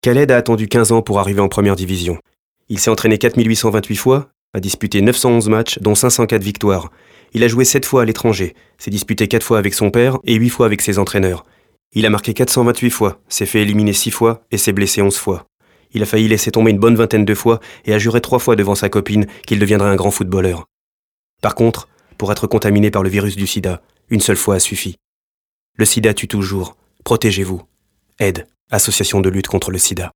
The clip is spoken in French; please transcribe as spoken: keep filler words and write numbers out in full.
Khaled a attendu quinze ans pour arriver en première division. Il s'est entraîné quatre mille huit cent vingt-huit fois, a disputé neuf cent onze matchs, dont cinq cent quatre victoires. Il a joué sept fois à l'étranger, s'est disputé quatre fois avec son père et huit fois avec ses entraîneurs. Il a marqué quatre cent vingt-huit fois, s'est fait éliminer six fois et s'est blessé onze fois. Il a failli laisser tomber une bonne vingtaine de fois et a juré trois fois devant sa copine qu'il deviendrait un grand footballeur. Par contre, pour être contaminé par le virus du sida, une seule fois a suffi. Le sida tue toujours. Protégez-vous. Aide, association de lutte contre le sida.